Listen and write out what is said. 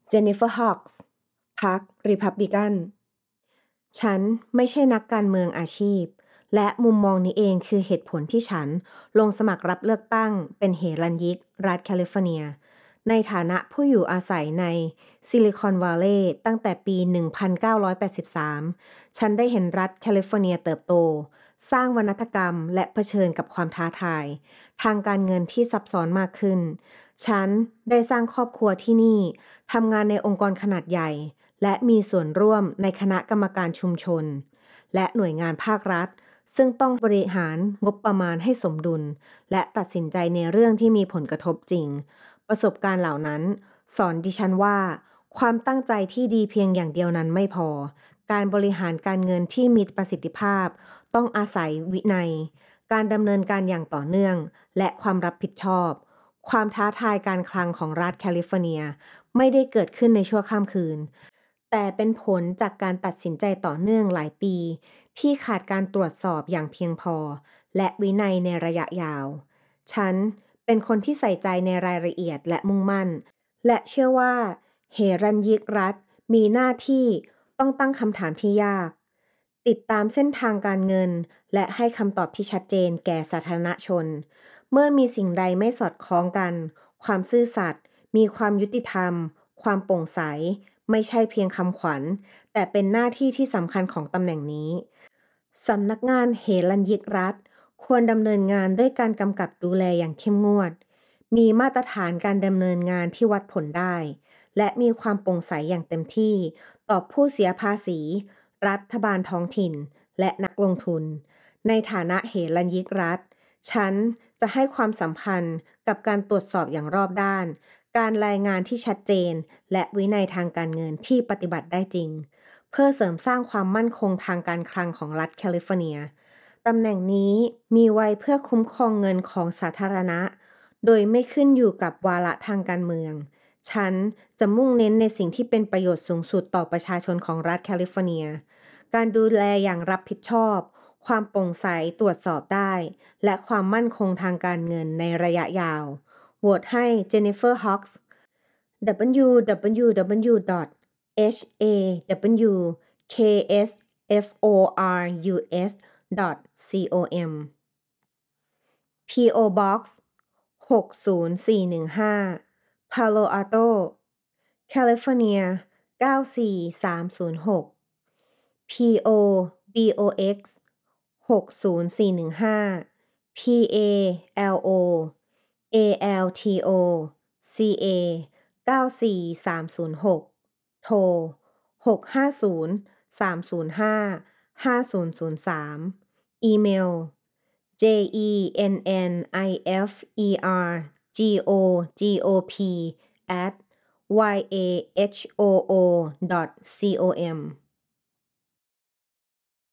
เจนนิเฟอร์ฮอกส์พรรครีพับลิกันฉันไม่ใช่นักการเมืองอาชีพและมุมมองนี้เองคือเหตุผลที่ฉันลงสมัครรับเลือกตั้งเป็นเฮรัญยิกรัฐแคลิฟอร์เนียในฐานะผู้อยู่อาศัยในซิลิคอนวัลเลย์ตั้งแต่ปี 1983 ฉันได้เห็นรัฐแคลิฟอร์เนียเติบโตสร้างวรรณกรรมและเผชิญกับความท้าทายทางการเงินที่ซับซ้อนมากขึ้นฉันได้สร้างครอบครัวที่นี่ทำงานในองค์กรขนาดใหญ่และมีส่วนร่วมในคณะกรรมการชุมชนและหน่วยงานภาครัฐซึ่งต้องบริหารงบประมาณให้สมดุลและตัดสินใจในเรื่องที่มีผลกระทบจริงประสบการณ์เหล่านั้นสอนดิฉันว่าความตั้งใจที่ดีเพียงอย่างเดียวนั้นไม่พอการบริหารการเงินที่มีประสิทธิภาพต้องอาศัยวินัยการดำเนินการอย่างต่อเนื่องและความรับผิดชอบความท้าทายการคลังของรัฐแคลิฟอร์เนียไม่ได้เกิดขึ้นในชั่วข้ามคืนแต่เป็นผลจากการตัดสินใจต่อเนื่องหลายปีที่ขาดการตรวจสอบอย่างเพียงพอและวินัยในระยะยาวฉันเป็นคนที่ใส่ใจในรายละเอียดและมุ่งมั่นและเชื่อว่าเฮรัญยิกรัฐมีหน้าที่ต้องตั้งคำถามที่ยากติดตามเส้นทางการเงินและให้คำตอบที่ชัดเจนแก่สาธารณชนเมื่อมีสิ่งใดไม่สอดคล้องกันความซื่อสัตย์มีความยุติธรรมความโปร่งใสไม่ใช่เพียงคำขวัญแต่เป็นหน้าที่ที่สำคัญของตำแหน่งนี้สำนักงานเฮรัญยิกรัฐควรดำเนินงานด้วยการกำกับดูแลอย่างเข้มงวดมีมาตรฐานการดำเนินงานที่วัดผลได้และมีความโปร่งใสอย่างเต็มที่ต่อผู้เสียภาษีรัฐบาลท้องถิ่นและนักลงทุนในฐานะเฮรัญยิกรัฐฉันจะให้ความสำคัญกับการตรวจสอบอย่างรอบด้านการรายงานที่ชัดเจนและวินัยทางการเงินที่ปฏิบัติได้จริงเพื่อเสริมสร้างความมั่นคงทางการคลังของรัฐแคลิฟอร์เนียตำแหน่งนี้มีไว้เพื่อคุ้มครองเงินของสาธารณะโดยไม่ขึ้นอยู่กับวาระทางการเมืองฉันจะมุ่งเน้นในสิ่งที่เป็นประโยชน์สูงสุดต่อประชาชนของรัฐแคลิฟอร์เนียการดูแลอย่างรับผิดชอบความโปร่งใสตรวจสอบได้และความมั่นคงทางการเงินในระยะยาวโหวตให้เจนนิเฟอร์ฮอกส์ www.hawksforus.com P.O. Box 60415 Palo Alto California 94306 P.O. Box 60415 Palo Alto Ca 94306โทร650 305 5003อีเมล jenniffergogop@yahoo.com